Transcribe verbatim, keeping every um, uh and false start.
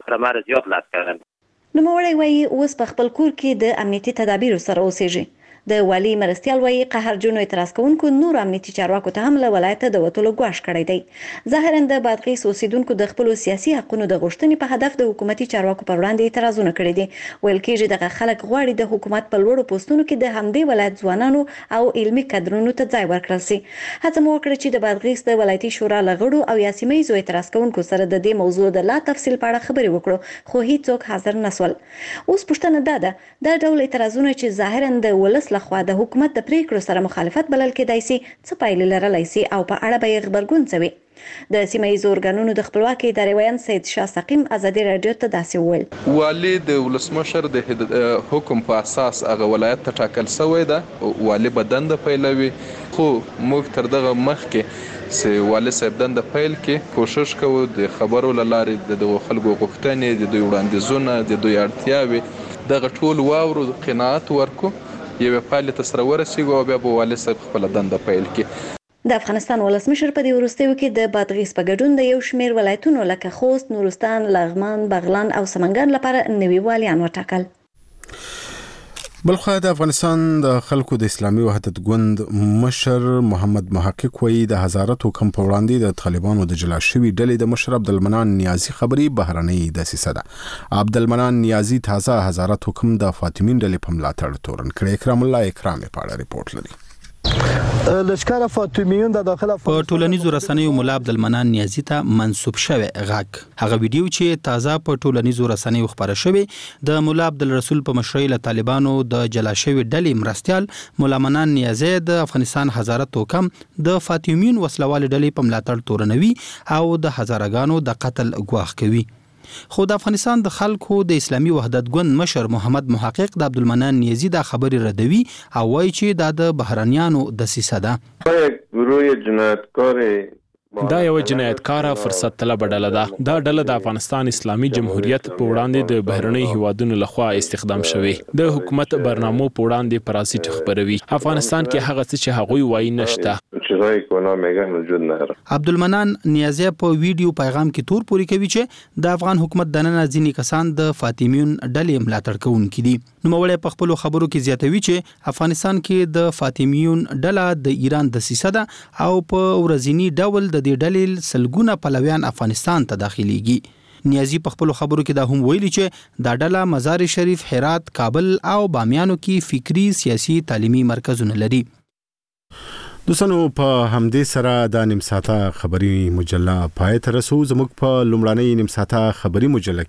کړمار زیات لاس کړل. نوموړی وایي اوس په خپل کور کې د امنیتي تدابیرو سره اوسېږي. د والي مرستیال وایي قهرجنو اعتراض کوونکو نور امنیتي چارواکو ته هم له ولایته د وتلو ګواښ کړی دی. ظاهرا د بادغیس اوسیدونکو د خپلو سیاسي حقونو د غوښتنې په هدف د حکومتي چارواکو پر وړاندې اعتراضونه کړي دي. ویل کېږي دغه خلک غواړي د حکومت په لوړو پوستونو کې د همدې ولایت ځوانانو او علمي کدرونو ته ځای ورکړل سي. هڅه مو وکړه چې د بادغیس د ولایتي شورا له غړو او یا سیمه ییزو اعتراض کوونکو سره د دې موضوع د لا تفصیل په اړه خبرې وکړو، خو هیڅوک حاضر نسول. اوس پوښتنه دا ده دا ډول اعتراضونه چې ظاهرا د ولس لخوا د حکومت د پریکړو سره مخالفت بلل کېدای سي، څه پایلې لرلی سي او په اړه به یې غبرګون څه وي؟ د سیمه ییزو ارګانونو د خپلواکۍ ادارې ویان سید شاه سقیم ازادي راډیو ته داسې وویل: والي د ولسمشر د حکم په اساس هغه ولایت ته ټاکل شوی ده. والي به دنده پیلوي، خو موږ تر دغه مخکې چې والي صاحب دنده پیل کې کوشش کوو د خبرو له لارې د دغو خلکو غوښتنې، د دوی وړاندیزونه، د دوی اړتیاوې دغه ټول واورو، قناعت ورکو، یوې پایلې ته سره ورسېږو او بیا به والي صاحب خپله دنده پیل کړي. د افغانستان ولسمشر په دې وروستیو کې د بادغیس په ګډون د یو شمېر ولایتونو لکه خوست، نورستان، لغمان، بغلان او سمنګان لپاره نوي والیان وټاکل. بلخوا د افغانستان د خلکو د اسلامي وحدت ګوند مشر محمد محقق وایي د هزارت حکم په وړاندې د طالبانو د جلا شوي ډلې د مشر عبدالمنان نیازي خبري بهرنۍ دسیسه ده. عبدالمنان نیازي تازه هزارت حکم د فاطمین ډلې په ملاتړ تورن کړی. اکرام الله اکرامي په اړه ریپورت لري. لشکره فاطمیون د داخله په ټولنیزو رسنیو مولا عبدالمنان نیازي ته منسوب شوی غږ، هغه ویډیو چې تازه په ټولنیزو رسنیو خبره شوی د مولا عبدالرسول په مشرۍ له طالبانو د جلا شوی ډلې مرستیال مولا منان نیازي د افغانستان هزارت حکم د فاطمیون وسلوال ډلې په ملاتړ تورنوي او د هزارګانو د قتل ګواښ کوي. خو د افغانستان د خلکو د اسلامي وحدت ګوند مشر محمد محقق د عبدالمنان نیازي دا خبرې ردوي او وایي چې دا د بهرنیانو دسیسه ده. گروه جنایتکار دا یو جنایتکاره فرصت طلب ډله ده. دا ډله د افغانستان اسلامي جمهوریت په وړاندې د بهرنۍ هیوادونو لخوا استخدام شوی. د حکومت برنامو په وړاندې پراسیټ خبروي. افغانستان کې هغه څه چې هغوی وایي نشته. عبدالمنان نیازي په ویډیو پیغام کې تور پوري کوي چې د افغان حکومت دننه ځینې کسان د فاطمیون ډلې ملاتړ کوونکي دي. نوموړی په خپلو خبرو کې زیاتوي چې افغانستان کې د فاطمیون ډله د ایران دسیسه ده او په ورځنی ډول د دې ډلې سلګونه پلویان افغانستان ته داخليږي. نیازي په خپلو خبرو کې دا هم ویلي چې دا ډله مزار شریف، هرات، کابل او بامیانو کې فکری، سیاسي، تعلیمي مرکزونه لري. دوستانو په همدې سره د نیم ساعته خبري مجله پای ته رسو. زموږ په لومړنۍ نیم ساعته خبري مجله